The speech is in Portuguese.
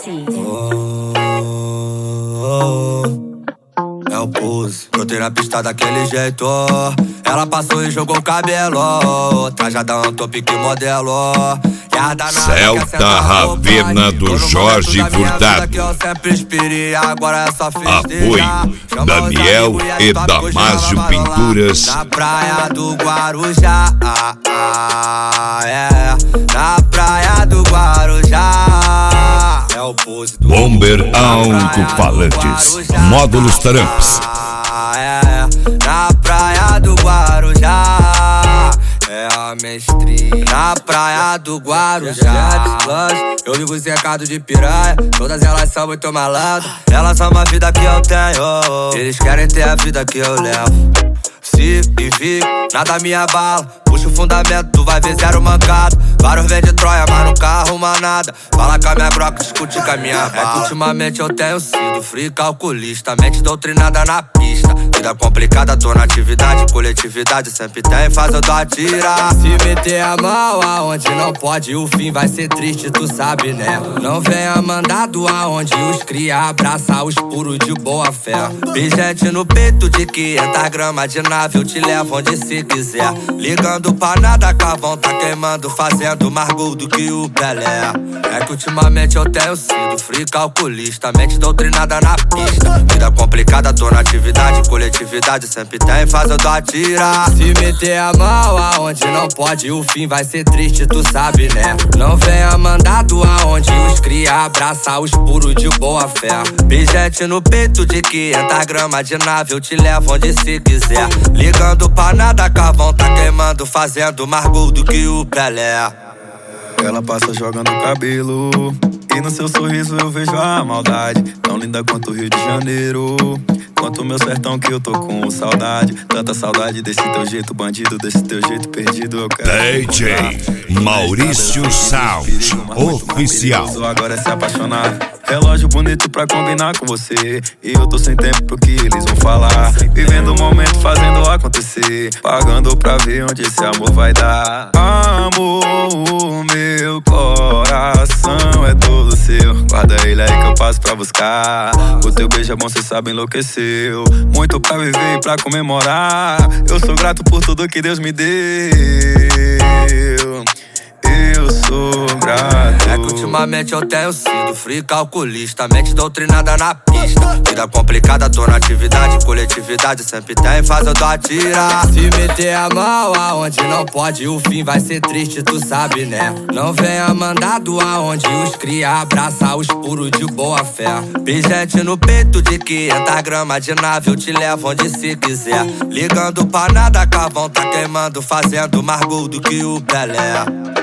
Pet. É o pose, brotei na pista daquele jeito. Ela passou e jogou o cabelo, trajadão, top que modelo. Celta Ravena do Jorge Furtado. Apoio Daniel e Damásio Pinturas. Na praia do Guarujá, na praia do Guarujá. É o pose do Bomber Alto-Falantes, módulos Taramps. Na praia do Guarujá, é a mestria. Na praia do Guarujá, eu vivo cercado de piranha. Todas elas são muito malandras. Elas amam a vida que eu tenho, eles querem ter a vida que eu levo. Se e fico, nada me abala. Puxa o fundamento, tu vai ver zero mancada. Vários vêm de Troia, mas nunca arruma nada. Fala com a minha broca, discute com a minha bala. É que ultimamente eu tenho sido free calculista, mente doutrinada na pista. Vida complicada, tô na atividade, coletividade sempre tem, faz eu dar a tira. Se meter a mão aonde não pode, o fim vai ser triste, tu sabe, né? Não venha mandado aonde os cria abraçar os puros de boa fé. Pingente no peito de 500 gramas de nave, eu te levo onde se quiser. Ligando pra nada, carvão tá queimando, fazendo mais gol do que o Pelé. É que ultimamente eu tenho sido free calculista, mente doutrinada na pista. Vida complicada, tô na atividade, coletividade sempre tem, faz eu dar a tira. Se meter a mão aonde não pode, o fim vai ser triste, tu sabe, né? Não venha mandado aonde os cria abraçar os puros de boa fé. Pingente no peito de 500 gramas de nave, eu te levo onde se quiser. Ligando pra nada, carvão tá queimando, fazendo mais gol do que o Pelé. Ela passa jogando cabelo e no seu sorriso eu vejo a maldade. Tão linda quanto o Rio de Janeiro, quanto o meu sertão que eu tô com saudade. Tanta saudade desse teu jeito bandido, desse teu jeito perdido. Eu quero DJ Maurício Sound Oficial. Agora é se apaixonar. Relógio bonito pra combinar com você, e eu tô sem tempo pro que eles vão falar. Vivendo o momento, fazendo acontecer, pagando pra ver onde esse amor vai dar. Amor, o meu coração é todo seu. Guarda ele aí que eu passo pra buscar. O teu beijo é bom, cê sabe, enlouqueceu. Muito pra viver e pra comemorar. Eu sou grato por tudo que Deus me deu. Eu sou grato. É que ultimamente eu tenho sido free calculista, mente doutrinada na pista. Vida complicada, tô na atividade, coletividade sempre tem, faz eu dar a tira. Se meter a mão aonde não pode, o fim vai ser triste, tu sabe, né? Não venha mandado aonde os cria abraçar os puros de boa fé. Pingente no peito de 500 gramas de nave, eu te levo onde se quiser. Ligando pra nada, carvão tá queimando, fazendo mais gol do que o Pelé.